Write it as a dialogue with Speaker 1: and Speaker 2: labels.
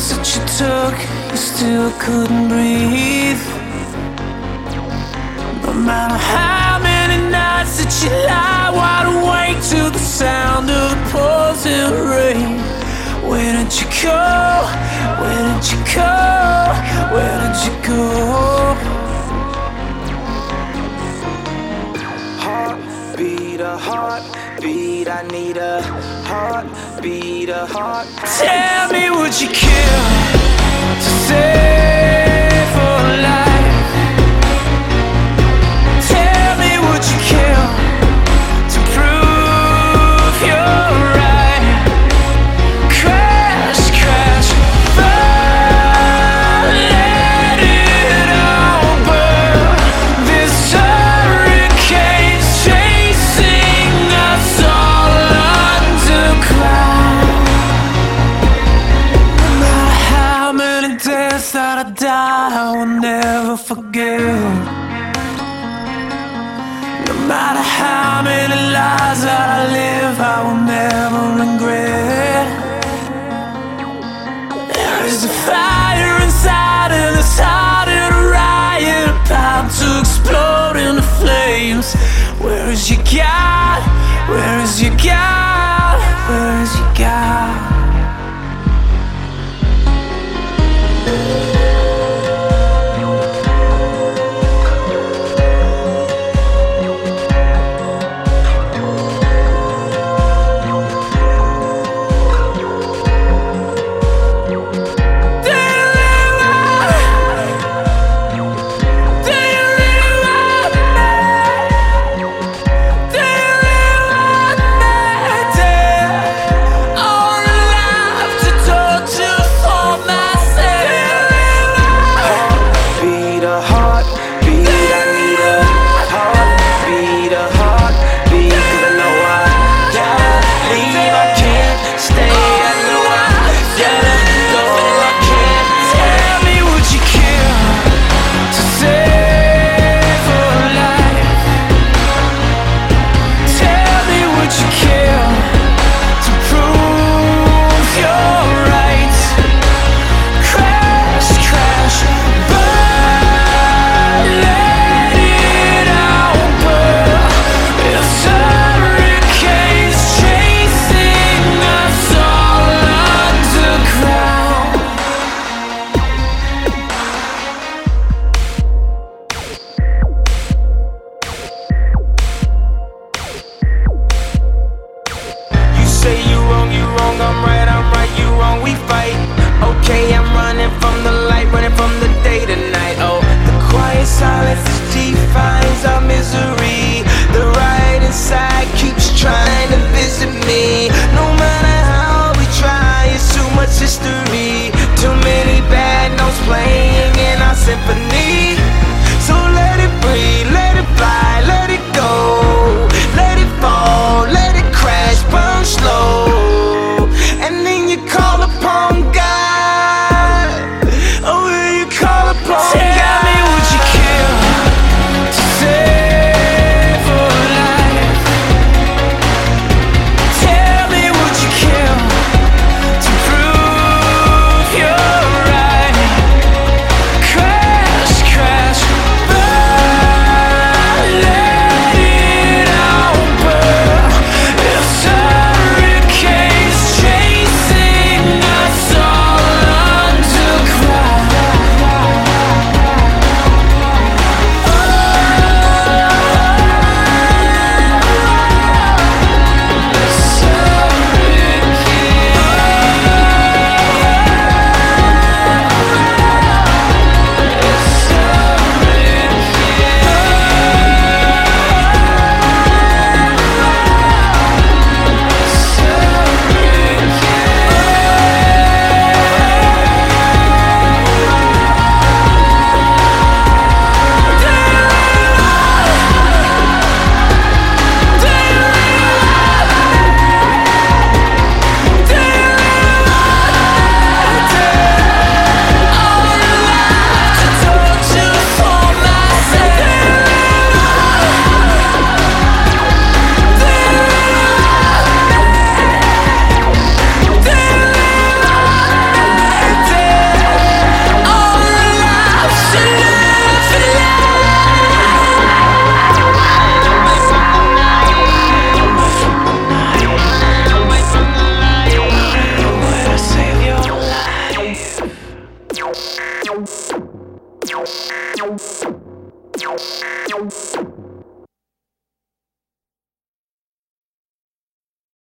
Speaker 1: that you took, you still couldn't breathe. No matter how many nights that you lie wide awake to the sound of the pouring rain. Where did you go? Where did you go? Where did you go? Heartbeat, a heartbeat, I need a heartbeat, a heart. Tell me, would you kill to save a life? Tell me, would you kill to prove you're right? Crash, crash, burn, let it all burn. This hurricane's chasing us all underground. No matter how many days that I die, I will never forget. No matter how many lies that I live, I will never regret. There is a fire inside and it's starting a riot, about to explode into flames. Where is your God? Where is your God? Where is your God?
Speaker 2: Wow.